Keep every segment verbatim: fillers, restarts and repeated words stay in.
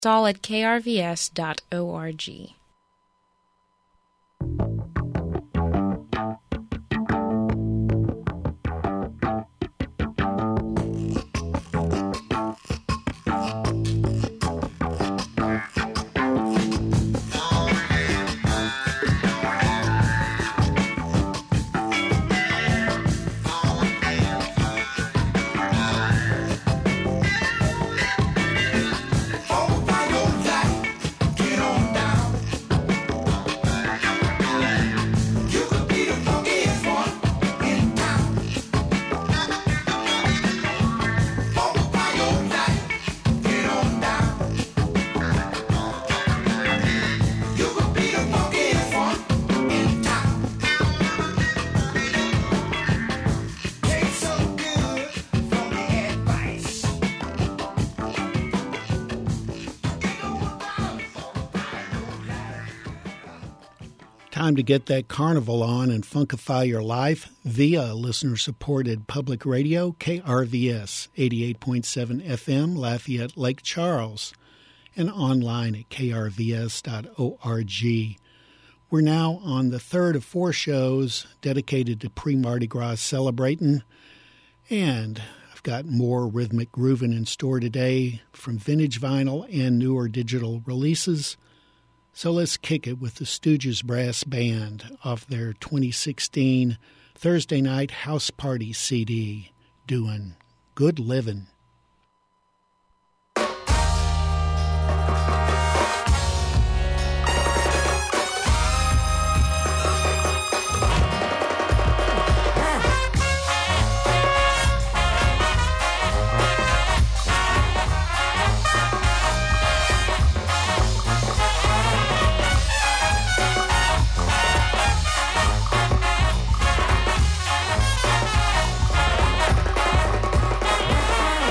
It's all at k r v s dot org. Time to get that carnival on and funkify your life via listener-supported public radio, K R V S, eighty-eight point seven F M, Lafayette, Lake Charles, and online at k r v s dot org. We're now on the third of four shows dedicated to pre-Mardi Gras celebrating, and I've got more rhythmic grooving in store today from vintage vinyl and newer digital releases. So let's kick it with the Stooges Brass Band off their twenty sixteen Thursday Night House Party C D, doing Good Livin'. Yeah.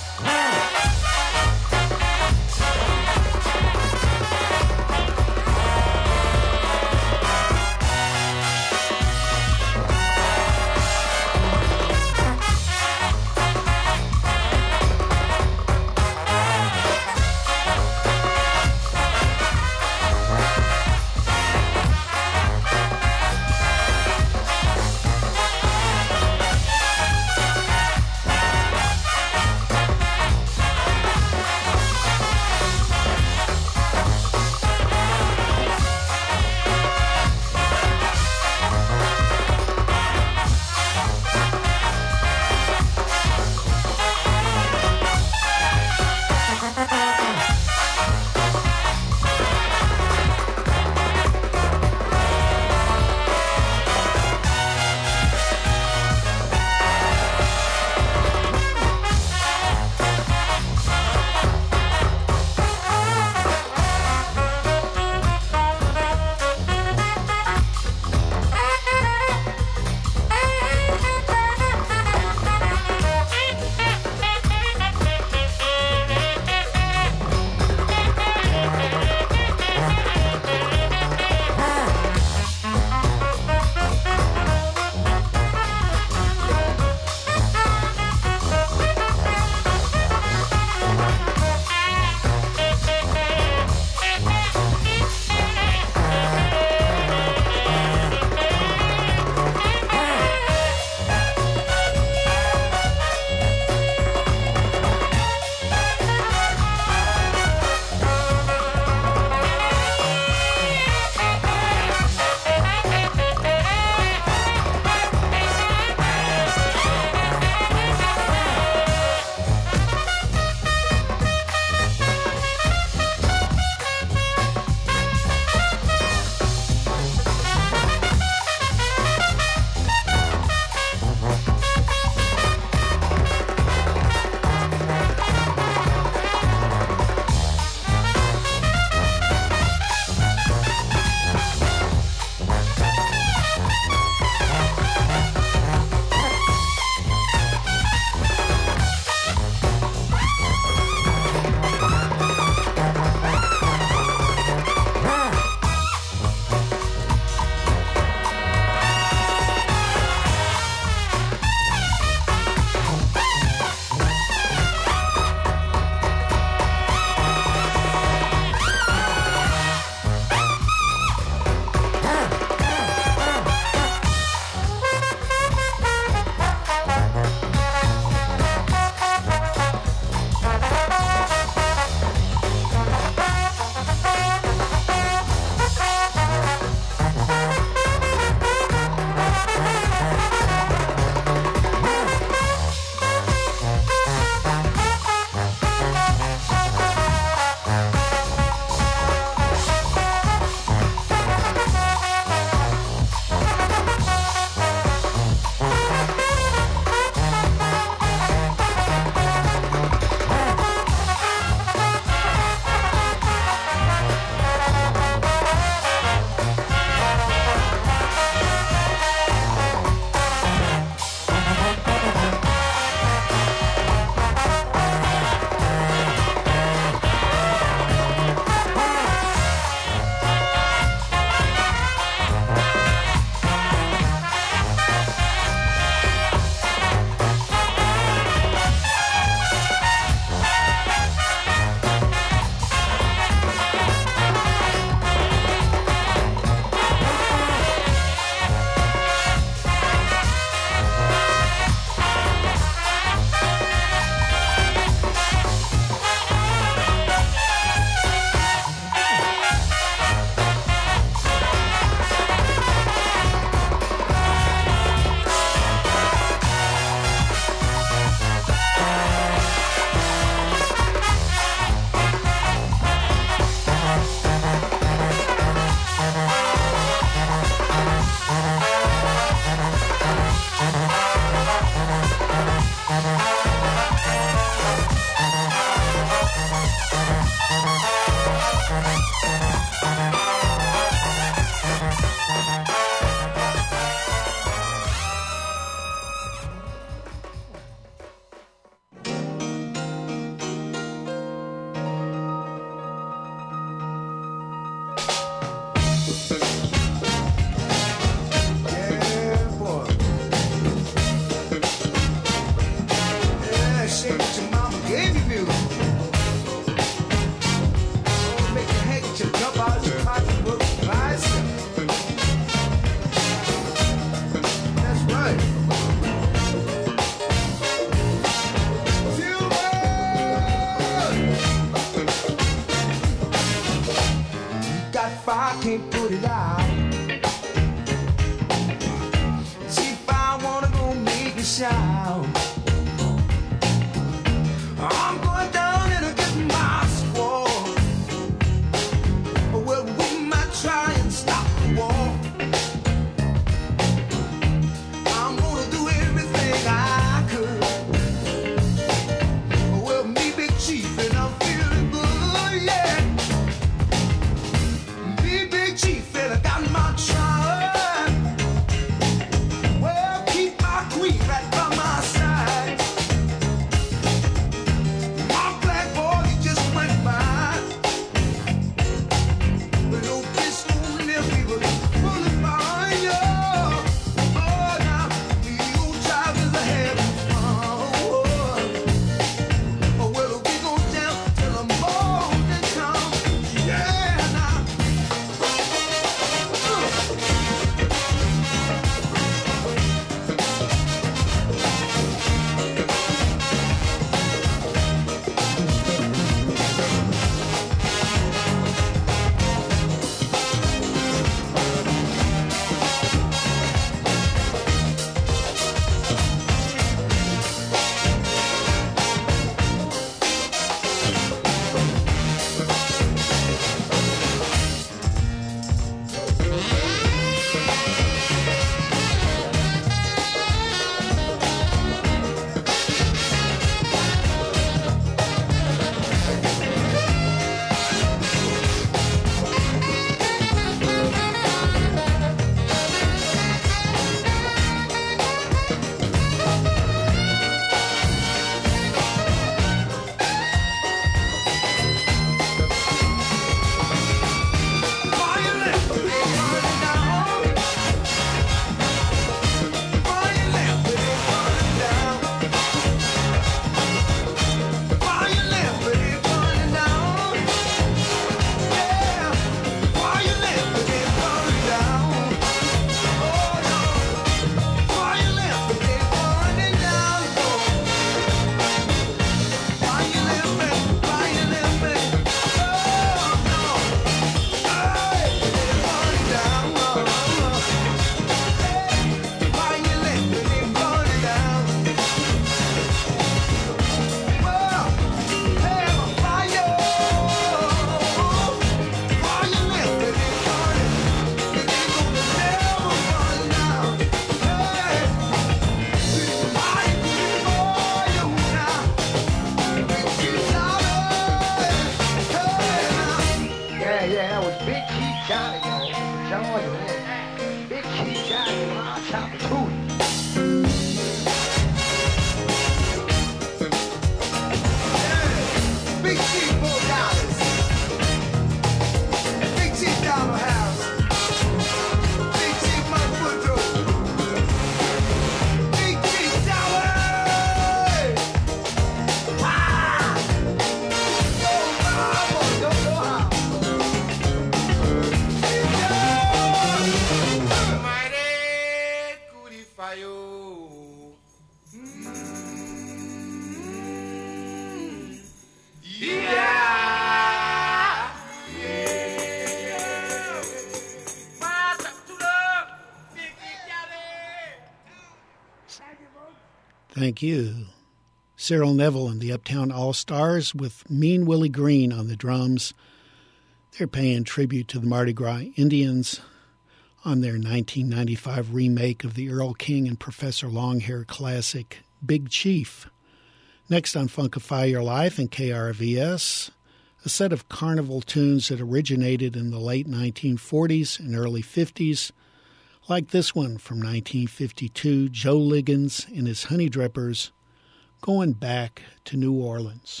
Thank you. Cyril Neville and the Uptown All-Stars with Mean Willie Green on the drums. They're paying tribute to the Mardi Gras Indians on their nineteen ninety-five remake of the Earl King and Professor Longhair classic, Big Chief. Next on Funkify Your Life and K R V S, a set of carnival tunes that originated in the late nineteen forties and early fifties, like this one from nineteen fifty-two, Joe Liggins and his Honey Drippers, Going Back to New Orleans.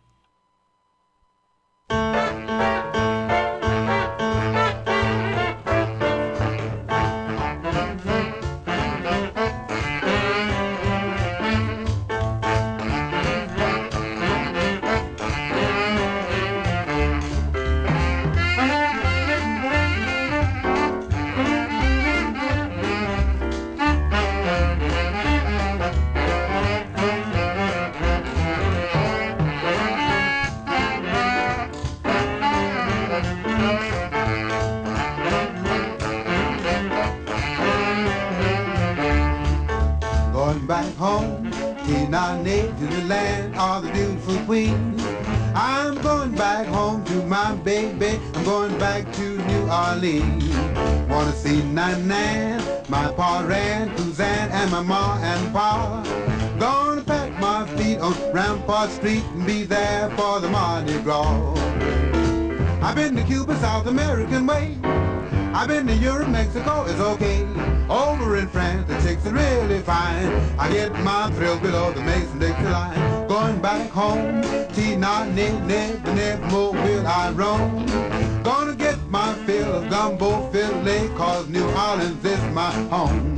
To the land of the beautiful queen. I'm going back home to my baby. I'm going back to New Orleans. Wanna see Nan, my pa Ran, Suzanne, and my ma and pa. Gonna pack my feet on Rampart Street and be there for the Mardi Gras. I've been to Cuba, South American way. I've been to Europe, Mexico, it's okay. Over in France, the chicks are really fine. I get my thrill below the Mason-Dixie line. Going back home, Tina, never, never more will I roam. Gonna get my fill of gumbo fillet, cause New Orleans is my home.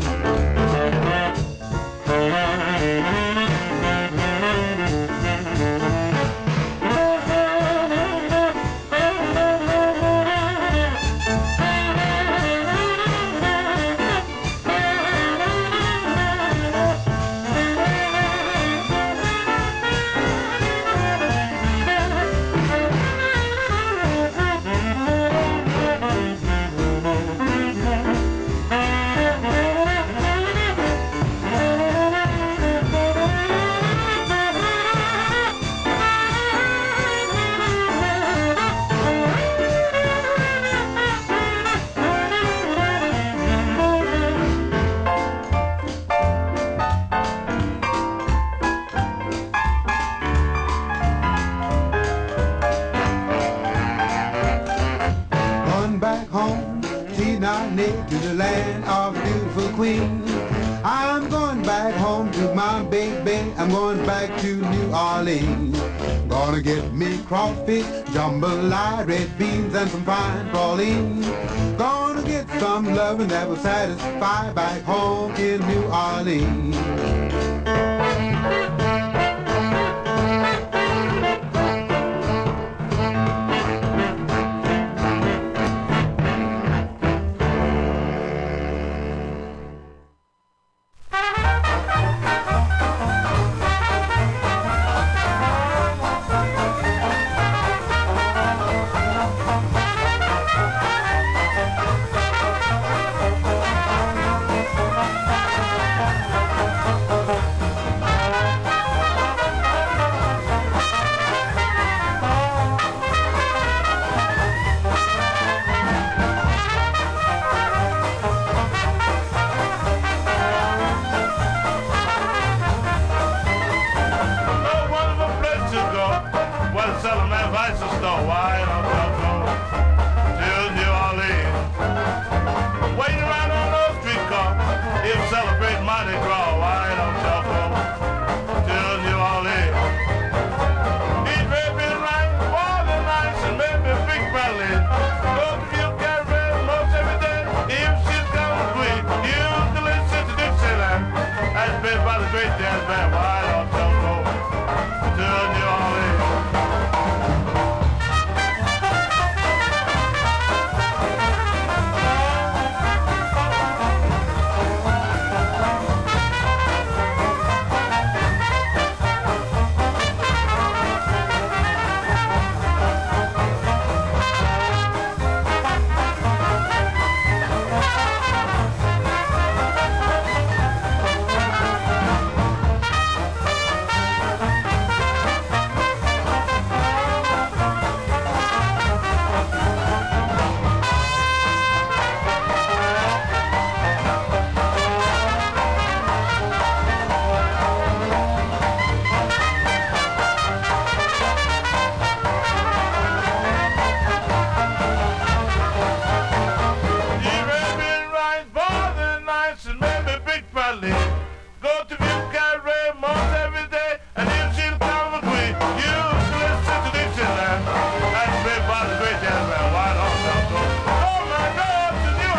To the land of the beautiful queen. I'm going back home to my baby. I'm going back to New Orleans. Gonna get me crawfish, jambalaya, red beans, and some fine praline. Gonna get some loving that will satisfy back home in New Orleans. Bradley. Go to Dixie Raymond every day, and if she'll come with me, you listen to Dixieland. And play by the great jazz band. Why don't you go? Oh my God, to New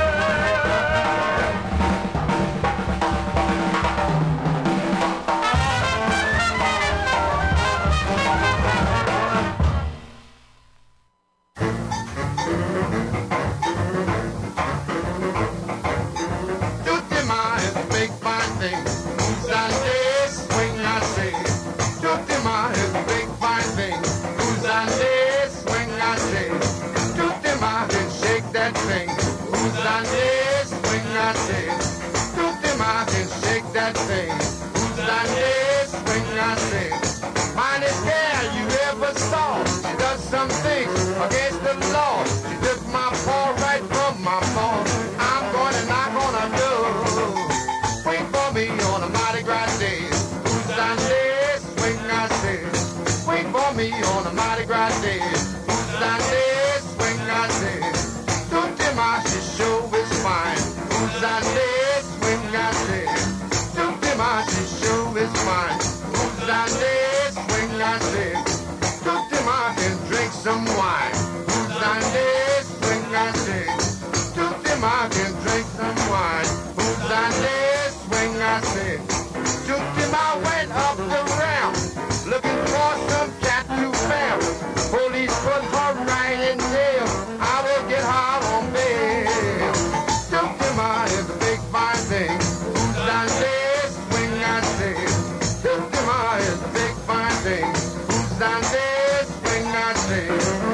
against the law. She took my paw right from my paw. I'm gonna knock on her door. Wait for me on a Mardi Gras day. Who's on this? Swing, I say. Wait for me on a Mardi Gras day. Who's on this? Swing, I say. Tutti ma, she sure is fine. Who's on this? Swing, I say. Tutti ma, she sure is fine. Who's on this? Swing, I say. Tutti ma can drink some wine. Who's on this? Swing, I say. Tutti ma can drink some wine. Who's on this? Swing, I say. Tutti ma went up the ramp looking for some cat to found. Police put her right in jail. I will get hard on bail. Tutti ma is a big fine thing. Who's on this? Swing, I say. Tutti ma is a big fine thing. Who's on this? Swing, I say.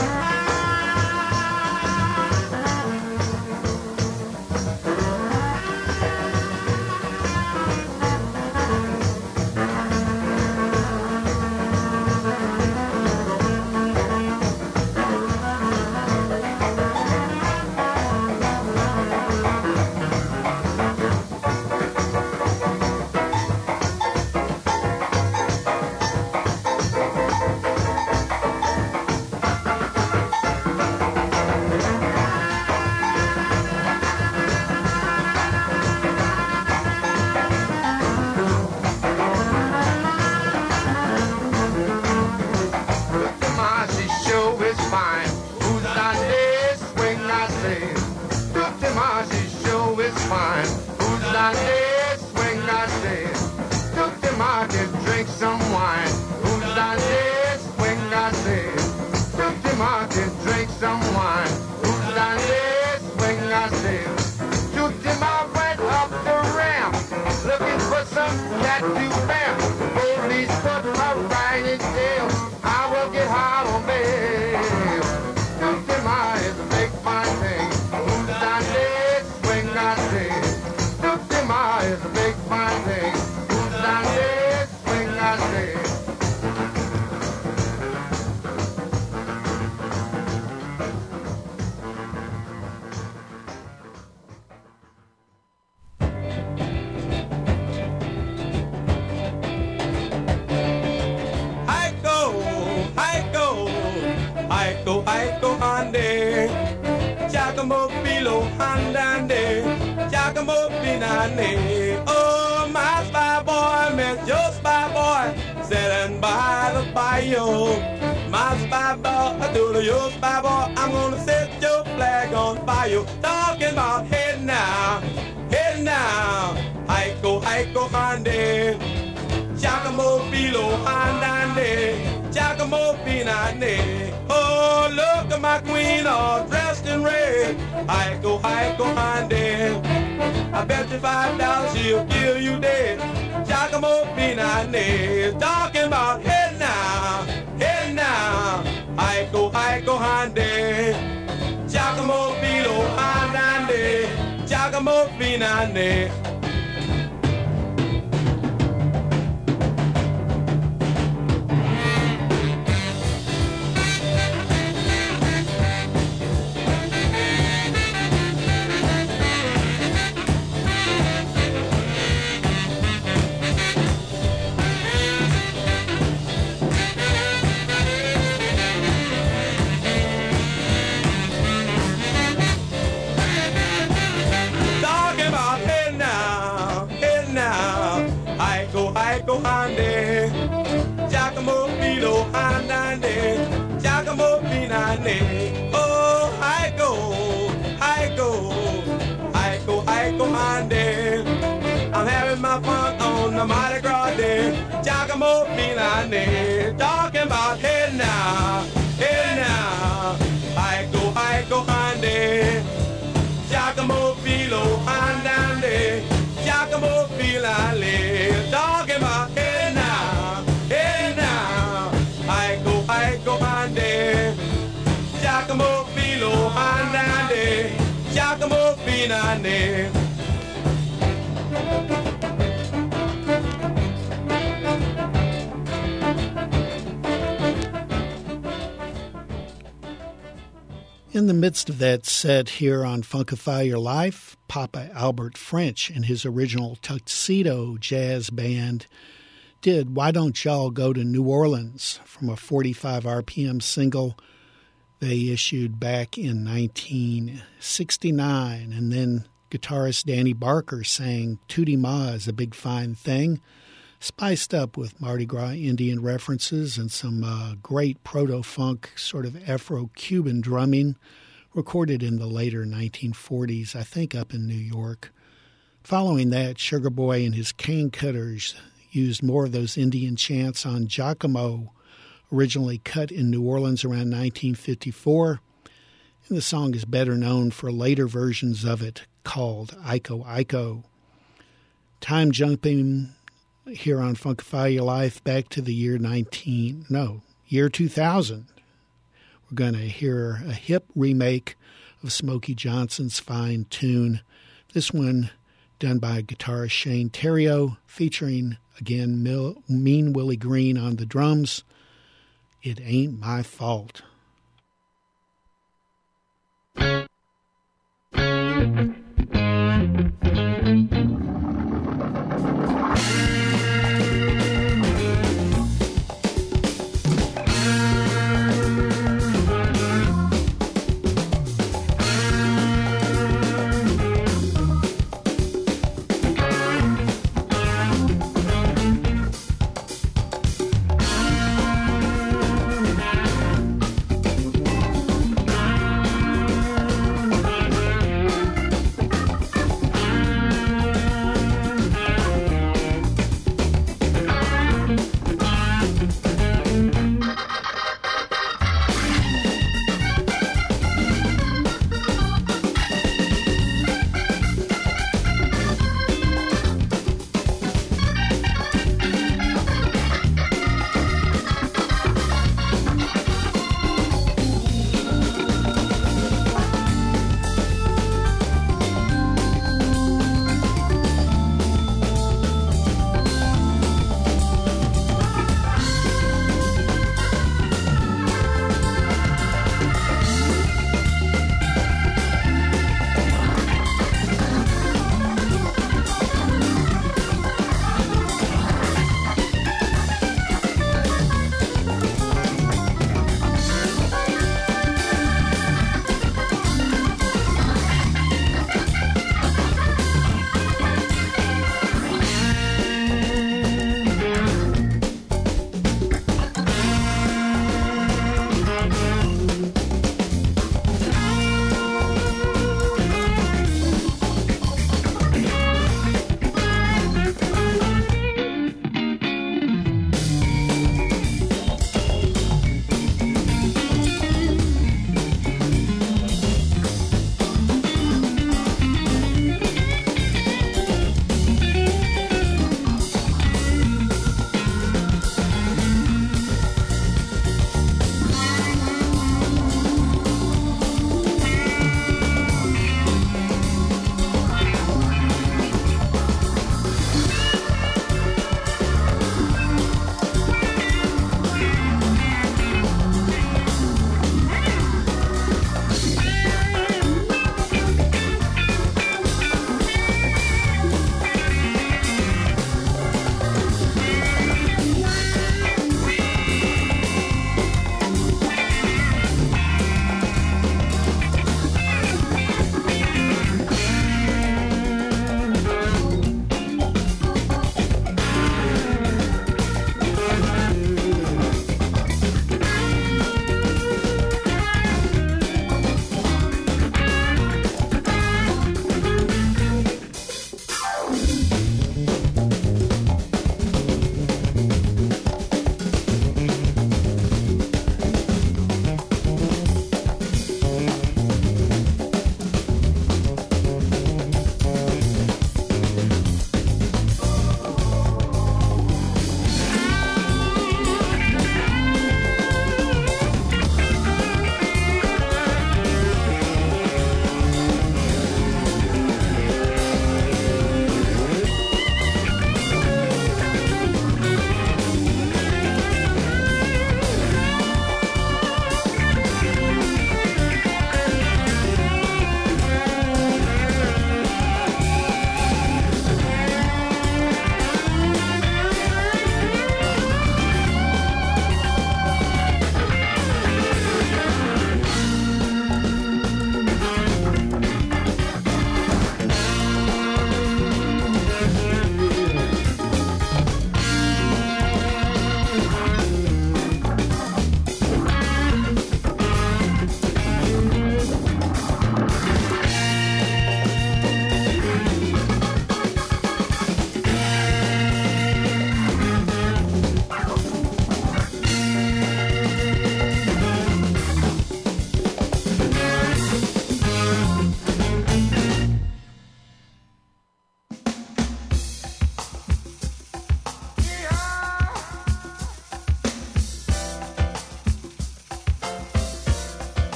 Oh, my spy boy, met your spy boy, sitting by the bayou. My spy boy, I do to your spy boy, I'm gonna set your flag on fire. Talking about hey now, hey now, Haiko, Haiko, Hande, Giacomo, Filo, Handande, Giacomo, Pinane. Oh, look at my queen all dressed in red, Haiko, Haiko, Hande. I bet you five dollars she'll kill you dead. Giacomo Pinane, talking about hey now, hey now, Haiko, Haiko, Hande, Giacomo Pilo, Handande, Giacomo Pinane. Talking about hey now. honey. Oh, I go, I go, I go, I go, honey. I'm having my fun on the Mardi Gras day. Giacomo Filani, talking about hey now, hey now. I go, I go, honey. Giacomo Filo, honey. Giacomo Filani, talking about hey now, hey now. I go, I go, honey. Giacomo Filo, honey. Giacomo Filani. In the midst of that set here on Funkify Your Life, Papa Albert French and his original Tuxedo Jazz Band did Why Don't Y'all Go to New Orleans from a forty-five R P M single they issued back in nineteen sixty-nine. And then guitarist Danny Barker sang Tootie Ma Is a Big Fine Thing, spiced up with Mardi Gras Indian references and some uh, great proto-funk, sort of Afro-Cuban drumming, recorded in the later nineteen forties, I think up in New York. Following that, Sugar Boy and his Cane Cutters used more of those Indian chants on Giacomo, originally cut in New Orleans around nineteen fifty-four, and the song is better known for later versions of it called Iko Iko. Time jumping here on Funkify Your Life back to the year nineteen, no, year two thousand. We're going to hear a hip remake of Smokey Johnson's fine tune. This one done by guitarist Shane Terrio, featuring, again, Mil- Mean Willie Green on the drums. It Ain't My Fault.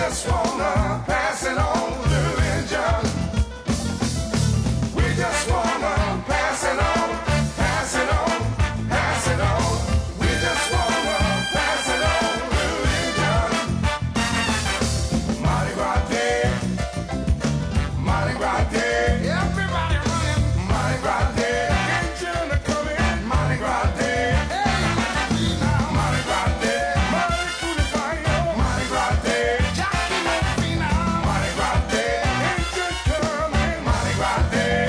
just wanna pass it on, little engine. We just wanna pass it on, pass it on, pass it on. We just wanna pass it on, little engine. Mardi Gras Day, Mardi Gras Day. Everybody running, Mardi Gras Day. Engine are coming, Mardi Gras Day. Hey, now Mardi Gras Day, Mardi Gras Fire, Mardi Gras Day. Jackie Mofina, Mardi Gras Day. Engine coming, Mardi Gras Day.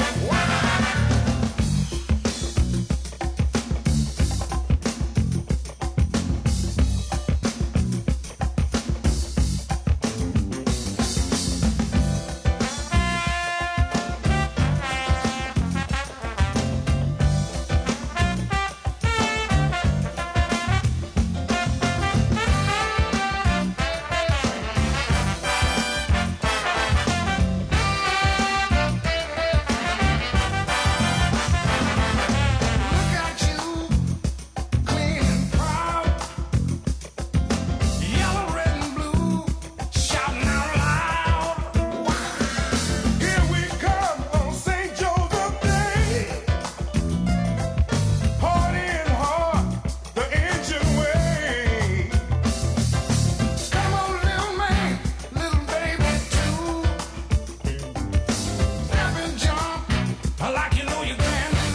Look at you, clean and proud. Yellow, red, and blue, shouting out loud. Here we come on Saint Joseph Day. Partying hard, the engine way. Come on, little man, little baby too. Step and jump like you know you can do.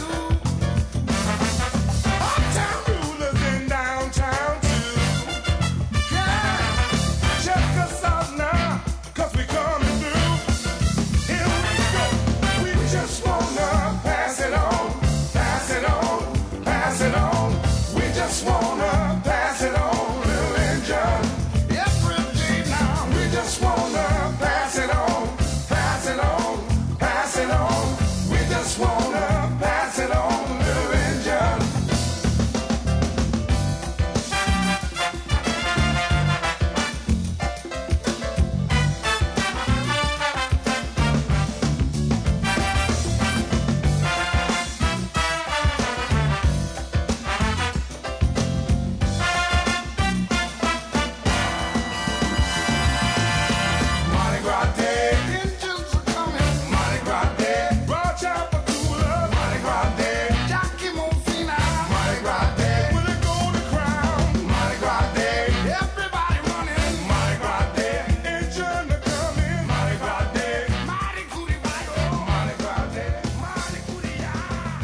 Uptown rulers in downtown too. Yeah, check us out now, 'cause we coming through. Here we go. We just wanna pass it on, pass it on, pass it on. We just wanna pass it on, little engine. Every day now, we just wanna pass it on, pass it on, pass it on. We just wanna pass it on, little engine. Mardi Gras Day, engines are coming. Mardi Gras Day, raw chopper cooler. Mardi Gras Day, Jackie Mofina. Mardi Gras Day, with a golden crown. Mardi Gras Day, everybody running. Mardi Gras Day, engine are coming. Mardi Gras Day, Mardi Cootie Bayo. Mardi Gras Day, Mardi Cootie Ya.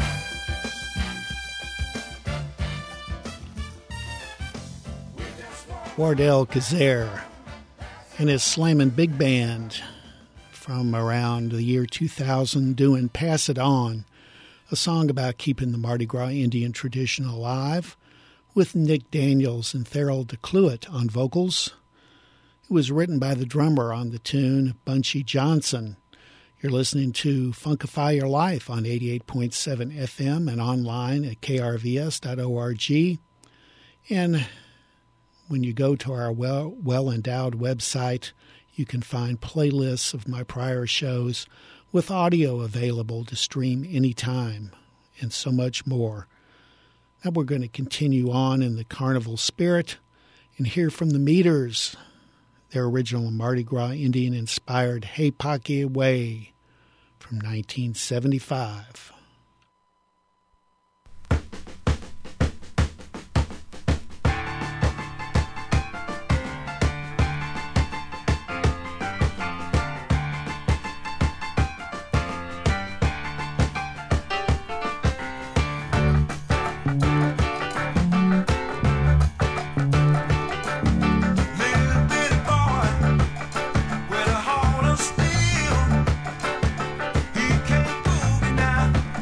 We just want Wardell Kazare and his Slammin' Big Band from around the year two thousand doing Pass It On, a song about keeping the Mardi Gras Indian tradition alive, with Nick Daniels and Therrell DeCluett on vocals. It was written by the drummer on the tune, Bunchy Johnson. You're listening to Funkify Your Life on eighty-eight point seven F M and online at K R V S dot org. And when you go to our well, well-endowed website, you can find playlists of my prior shows with audio available to stream anytime, and so much more. Now we're going to continue on in the carnival spirit and hear from the Meters, their original Mardi Gras Indian-inspired Hey Paki Way from nineteen seventy-five. little bitty boy with a heart of steel. He can't boogie now.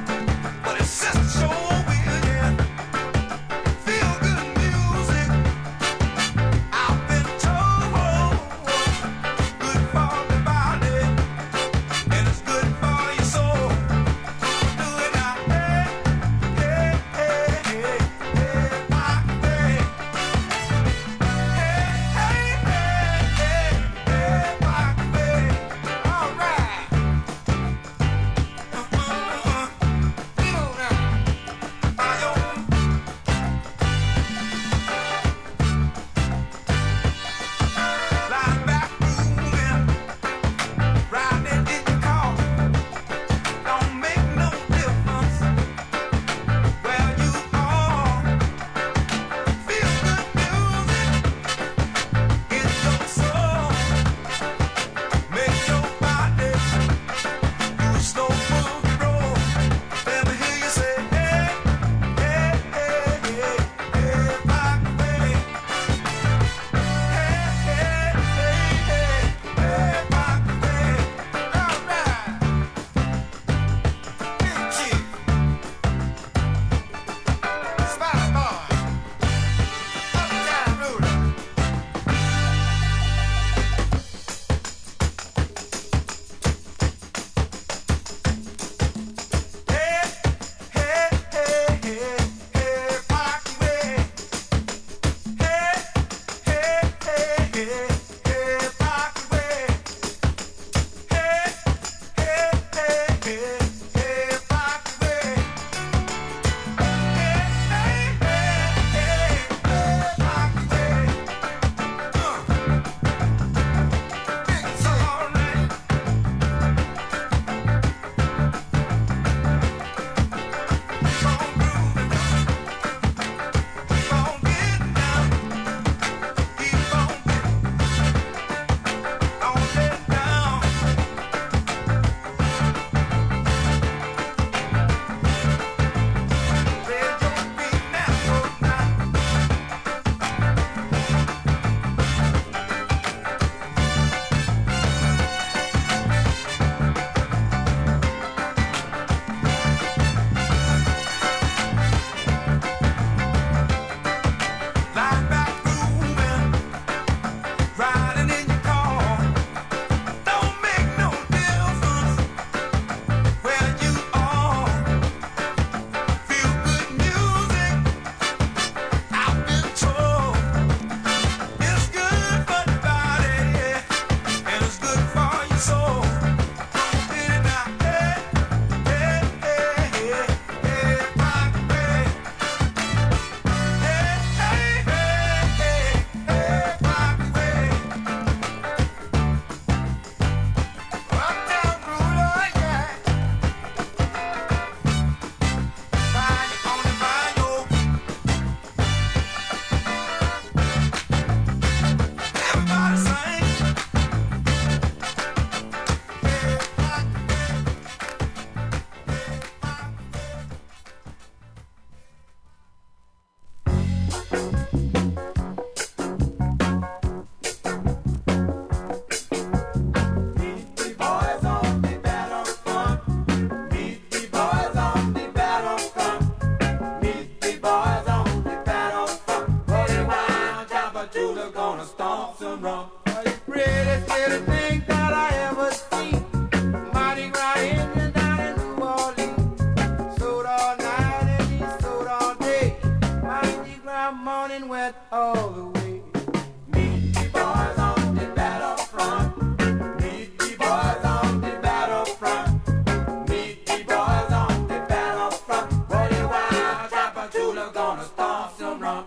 all the way. Meet the boys on the battlefront. Meet the boys on the battlefront. Meet the boys on the battlefront. Buddy Wild, Tapatula gonna stomp some rum.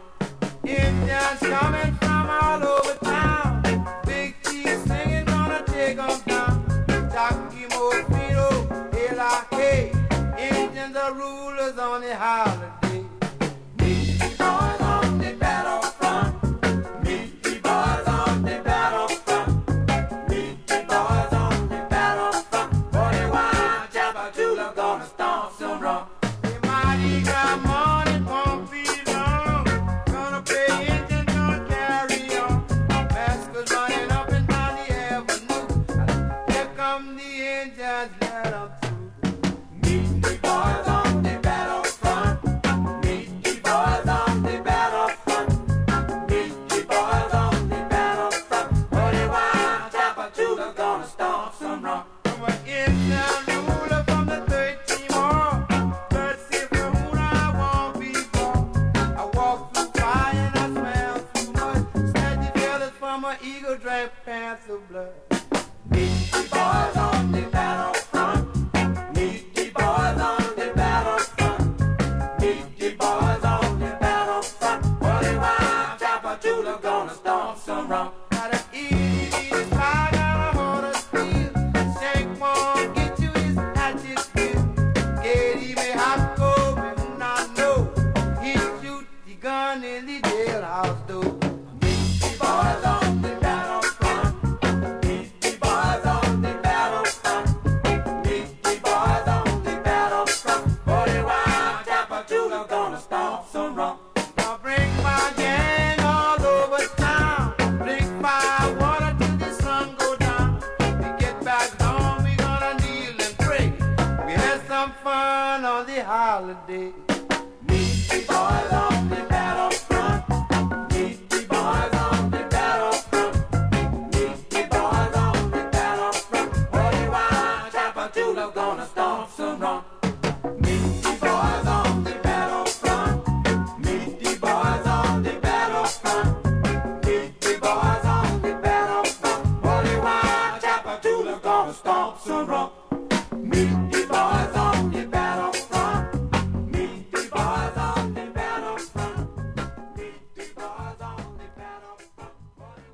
Indians coming from all over town. Big T singing gonna take 'em down. Jockey Mosquito, L I K. Indians are rulers on the holiday. Meet the boys on the battlefront. Meet the boys on the battlefront. Meet the boys on the battlefront. Buddy Wild, Tapatula gonna stomp some rum. The mighty got money, pump feet long. Gonna play Indian, gonna carry on. Maskers running up and down the avenue. Here come the Indians, let 'em through. Meet the boys on the battlefront. Meet the boys on the battlefront. Meet the boys on the battlefront. Buddy Wild, Tapatula gonna stomp some rum. I'm an Indian ruler from the third Timor. Third silver moon, I won't be born. I walk through fire and I smell through mud. Snatch the feathers from an eagle, drank panther blood. Meet the boys on the battlefront. Meet the boys on the battlefront. Meet the boys on the battlefront. Buddy Wild, Tapatula gonna stomp some rum. Got an easy fly, got a hold of steel. Shank won't get you his hatchet still. Get him a hot coat, and I know he shoot the gun in the jailhouse door. Meet the boys on the battlefront. Meet the boys on the battlefront. Meet the boys on the battlefront. Buddy Wild, Tapatula gonna stomp some rum. Now bring my gang all over town. Bring fire water till the sun go down. We get back home, we gonna kneel and pray. We had some fun on the holiday. Meet the boys on the battlefront. Meet the boys on the battlefront. Meet the boys on the battlefront. Buddy Wild, Tapatula gonna stomp some rum. Meet the boys on the battlefront. Meet the boys on the battlefront. Meet the boys on the battlefront. Buddy Wild, Tapatula gonna stomp some rum. Meet the boys on the battlefront. Meet the boys on the battlefront. Meet the boys on the battlefront. Buddy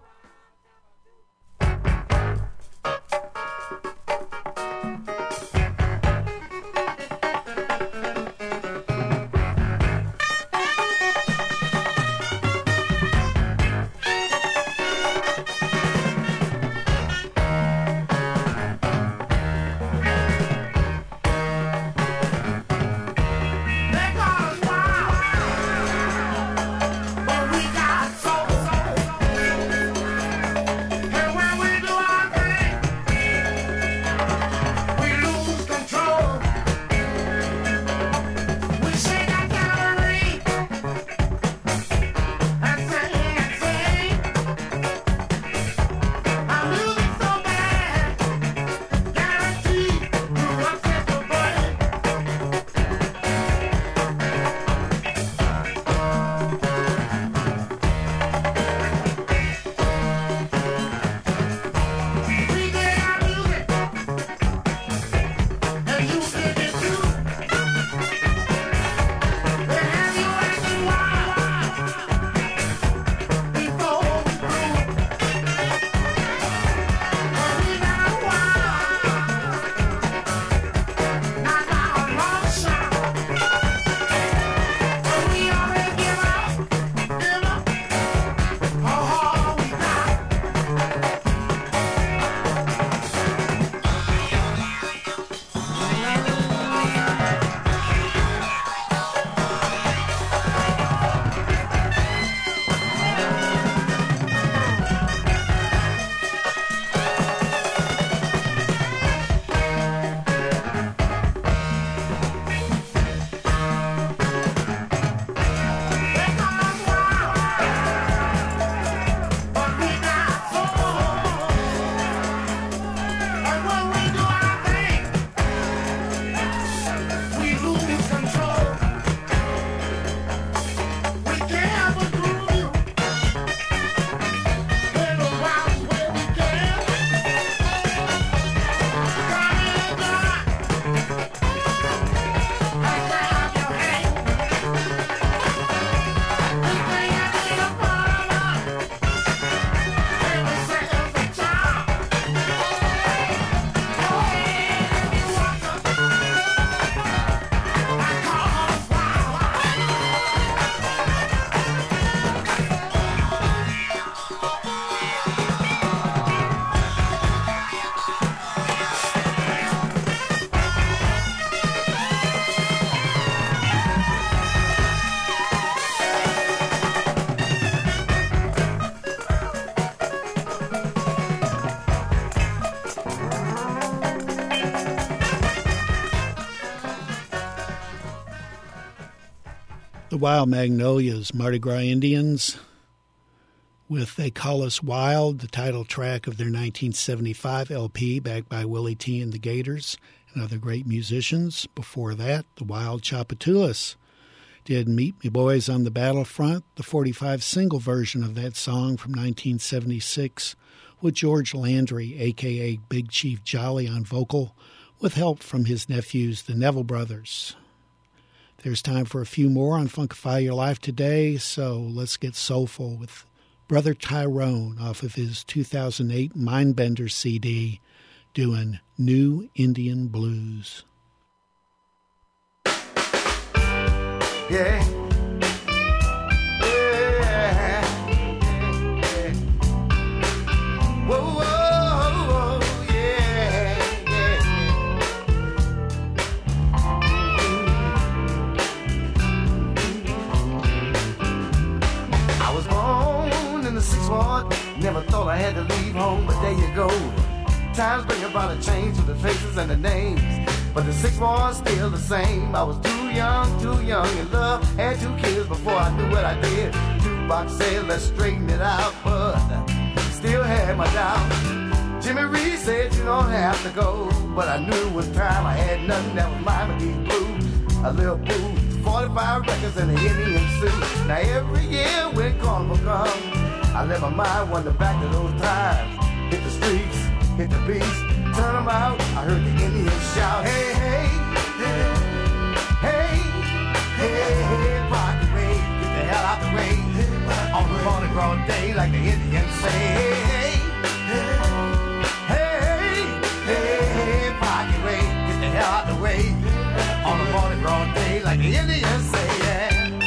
The Wild Magnolias, Mardi Gras Indians, with They Call Us Wild, the title track of their nineteen seventy-five L P, backed by Willie T and the Gators and other great musicians. Before that, the Wild Tchoupitoulas did Meet Me Boys on the Battlefront, the forty-five single version of that song from nineteen seventy-six, with George Landry, a k a. Big Chief Jolly, on vocal, with help from his nephews, the Neville Brothers. There's time for a few more on Funkify Your Life today, so let's get soulful with Brother Tyrone off of his two thousand eight Mindbender C D, doing New Indian Blues. Yeah. Yeah. Whoa, whoa, whoa, yeah, yeah. I was born in the sixth ward. Never thought I had to leave home, but there you go. Times bring about a change to the faces and the names, but the sixth ward's still the same. I was too young, too young in love, had two kids before I knew what I did. Jukebox said, let's straighten it out, but still had my doubts. Jimmy Reed said, you don't have to go, but I knew it was time. I had nothing that was mine but these blues. A little blues, forty-five records and an Indian suit. Now every year when Carnival comes, I let my mind wander back to those times. Hit the streets, hit the beats, turn them out. I heard the Indians shout, hey, hey, hey, hey, hey, hey, rock the way, get the hell out the way. On the Mardi Gras day, like the Indians say, hey, hey, hey, hey, hey, rock the way, get the hell out the way. On the Mardi Gras day, like the Indians say, yeah.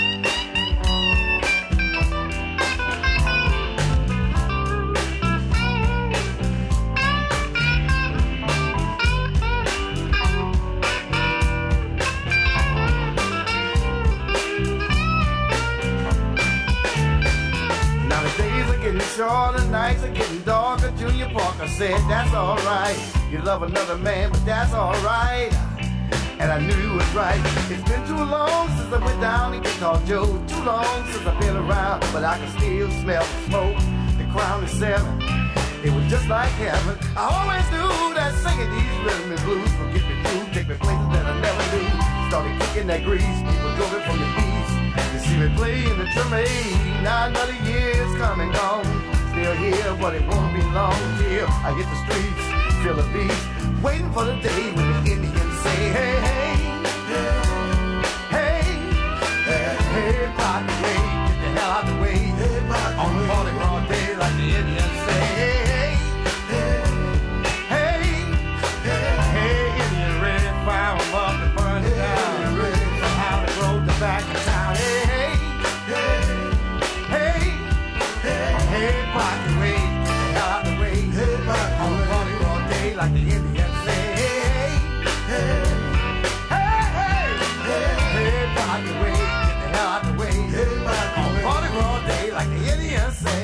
Short, the nights are getting darker. Junior Parker said, that's alright. You love another man, but that's alright. And I knew it was right. It's been too long since I went down and Guitar Joe. Too long since I've been around, but I can still smell the smoke. The Crown is seven. It was just like heaven. I always knew that singing these rhythm and blues would get me through, take me places that I never knew. Started kicking that grease, people drove it from the east. You see me play in the tremaine. Now another year's come and gone. Still here, but it won't be long till I hit the streets, feel the beat, waiting for the day when the Indians say, hey, hey, hey, hey, hey, rock the way, get the hell out the way. On the Mardi Gras day, like the Indians say, hey, hey, hey, hey, Indian ready, fire them up and burn it down. How they rode the back of town, hey, hey, hey, hey, hey, rock the way, get the hell out the way. On the Mardi Gras day, like the Indians say, hey, hey, hey, hey, hey, hey, rock the way, get the hell out the way. On the Mardi Gras day, like the Indians say.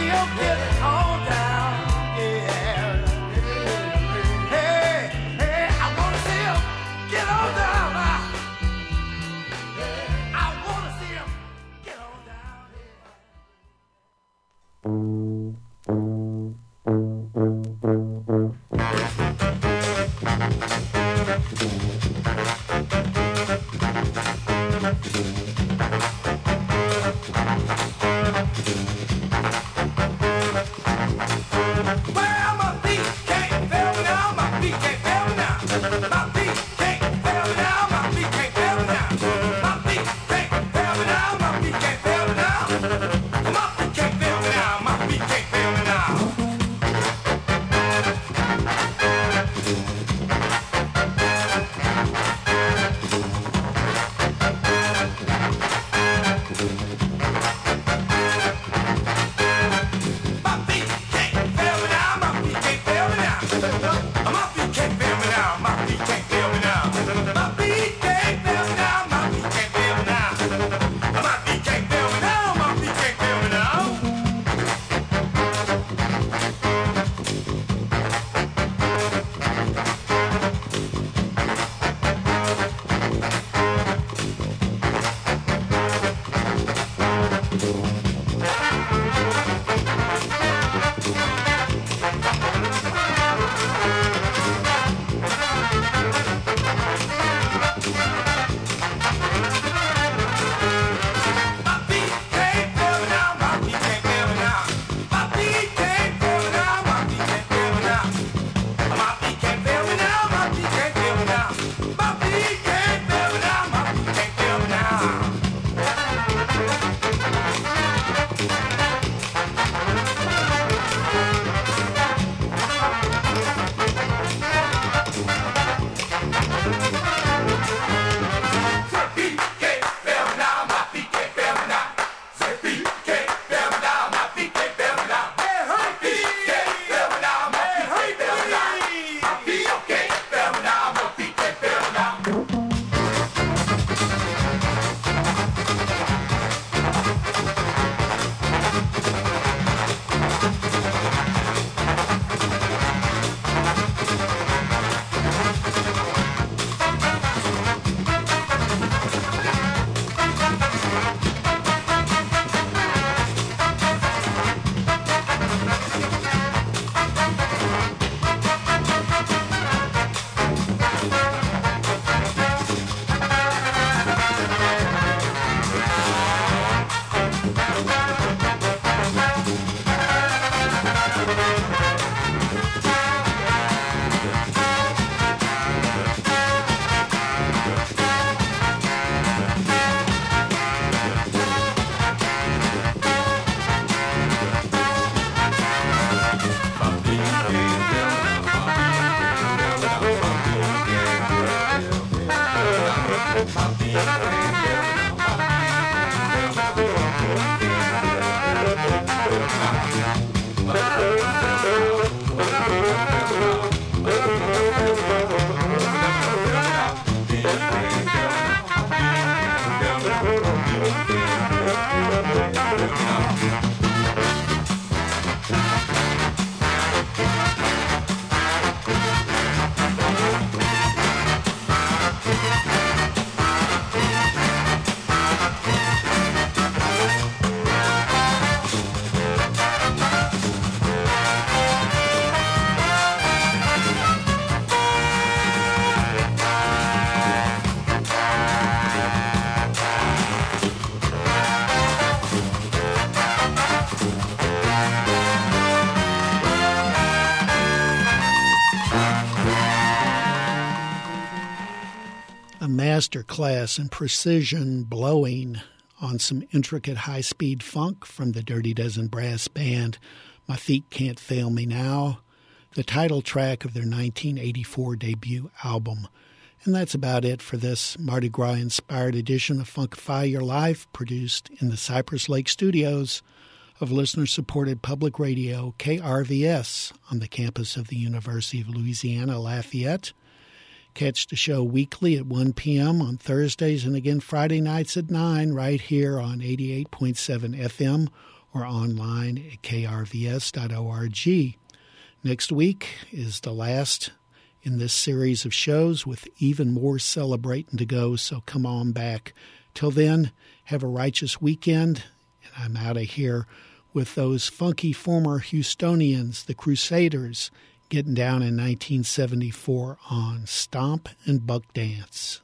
you get on down. Yeah. Hey, hey, I wanna see you get on down. Yeah, I wanna see you get on down. Well, my feet can't feel me now, my feet can't feel me now. My feet can't feel me now, my feet can't feel me now. My feet can't feel me now, my feet can't feel me now. My feet can't feel me now, my feet can't feel me now. Master class in precision blowing on some intricate high-speed funk from the Dirty Dozen Brass Band. My Feet Can't Fail Me Now, the title track of their nineteen eighty-four debut album. And that's about it for this Mardi Gras-inspired edition of Funkify Your Life, produced in the Cypress Lake studios of listener-supported public radio K R V S on the campus of the University of Louisiana, Lafayette. Catch the show weekly at one p.m. on Thursdays and again Friday nights at nine right here on eighty-eight point seven F M or online at k r v s dot org. Next week is the last in this series of shows with even more celebrating to go, so come on back. Till then, have a righteous weekend, and I'm out of here with those funky former Houstonians, the Crusaders, getting down in nineteen seventy-four on Stomp and Buck Dance.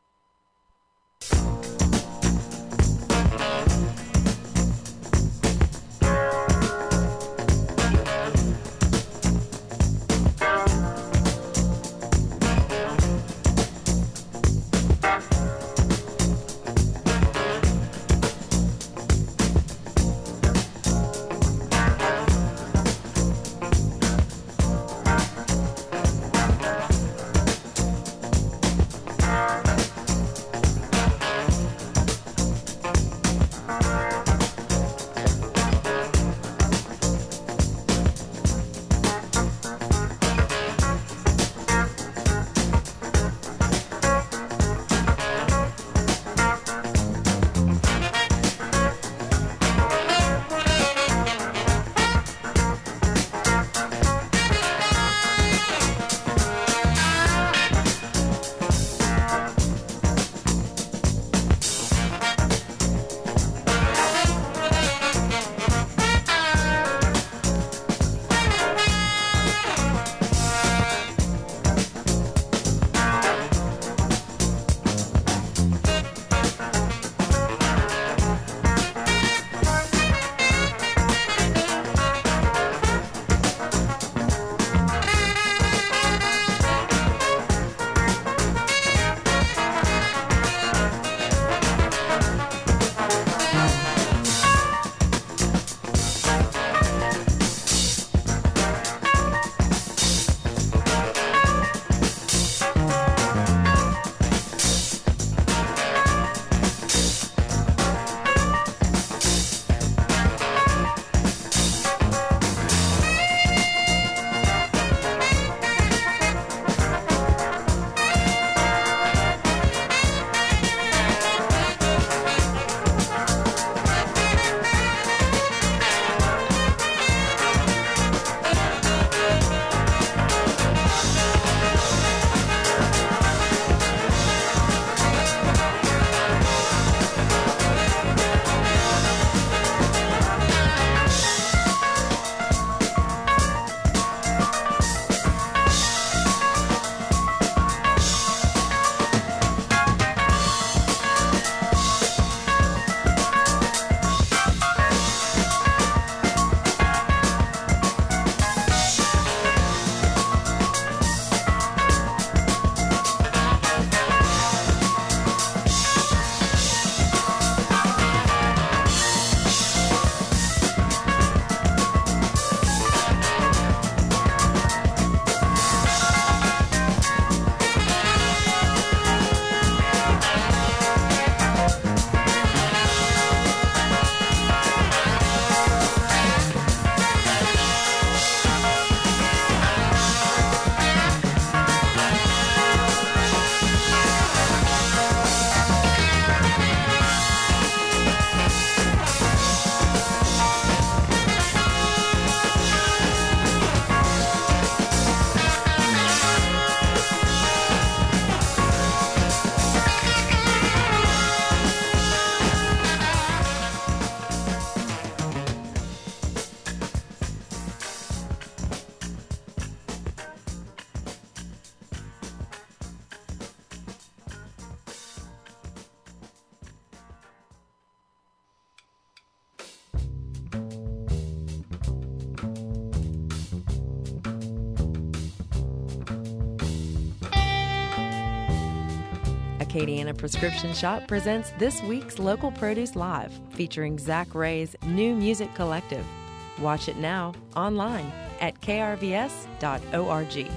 Acadiana Prescription Shop presents this week's Local Produce Live, featuring Zach Ray's new music collective. Watch it now online at k r v s dot org.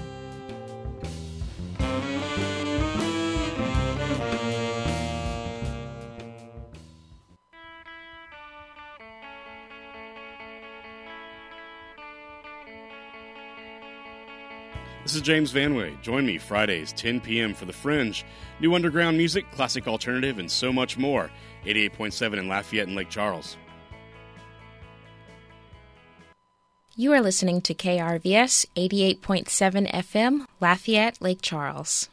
This is James Vanway. Join me Fridays, ten p.m. for The Fringe. New underground music, classic alternative, and so much more. eighty-eight point seven in Lafayette and Lake Charles. You are listening to K R V S eighty-eight point seven F M, Lafayette, Lake Charles.